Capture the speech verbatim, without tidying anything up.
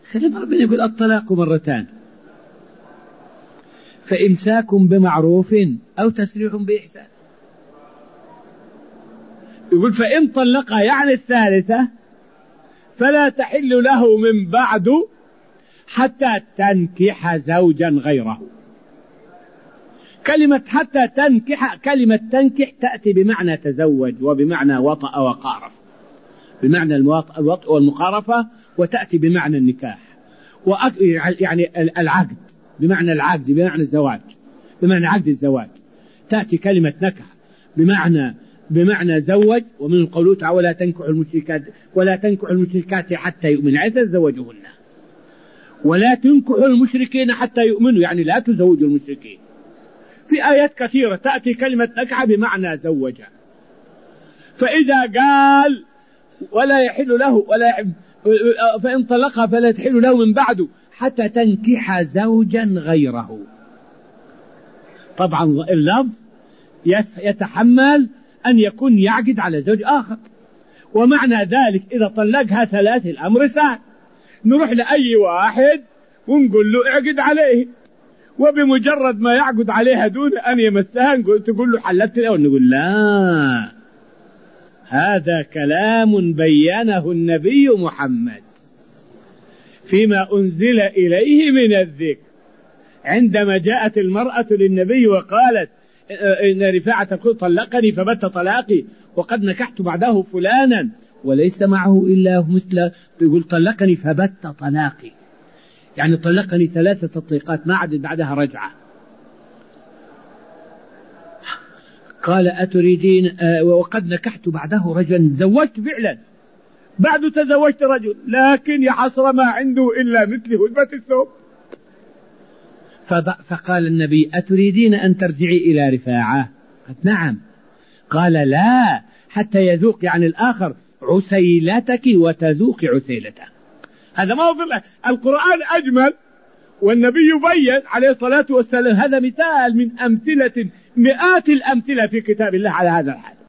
خلينا ربنا يقول الطلاق مرتان، فإمساك بمعروف أو تسريح بإحسان. يقول فإن طلقها يعني الثالثة فلا تحل له من بعد حتى تنكح زوجا غيره. كلمة حتى تنكح، كلمة تنكح تأتي بمعنى تزوج وبمعنى وطأ وقارف، بمعنى الوطء والمقارفة، وتأتي بمعنى النكاح يعني العقد، بمعنى العقد بمعنى الزواج، بمعنى عقد الزواج. تأتي كلمة نكح بمعنى بمعنى زوج. ومن قوله تعالى ولا تنكح المشركات ولا تنكح المشركات حتى يؤمن يعني تزوجهن، ولا تنكحوا المشركين حتى يؤمنوا يعني لا تزوجوا المشركين. في آيات كثيرة تأتي كلمة نكح بمعنى زوج. فإذا قال ولا يحل له ولا فإن طلقها فلا تحل له من بعده حتى تنكح زوجا غيره، طبعا اللفظ يتحمل أن يكون يعقد على زوج آخر. ومعنى ذلك إذا طلقها ثلاث الأمر سهل، نروح لأي واحد ونقول له اعقد عليه، وبمجرد ما يعقد عليها دون أن يمسها نقول تقول له حلت له، ونقول لا، هذا كلام بينه النبي محمد فيما أنزل إليه من الذكر. عندما جاءت المرأة للنبي وقالت إن رفاعة تقول طلقني فبت طلاقي وقد نكحت بعده فلانا وليس معه إلا مثل، يقول طلقني فبت طلاقي يعني طلقني ثلاثة تطليقات ما عاد بعدها رجعة. قال أتريدين وقد نكحت بعده رجلا، تزوجت فعلا بعد تزوجت رجل، لكن يا حسرة ما عنده إلا مثل هلبة الثوب. فقال النبي أتريدين أن ترجعي إلى رفاعة؟ قالت نعم. قال لا حتى يذوق يعني الآخر عسيلتك وتذوق عسيلته. هذا ما هو في القرآن أجمل، والنبي يبين عليه الصلاة والسلام. هذا مثال من أمثلة مئات الأمثلة في كتاب الله على هذا الحال.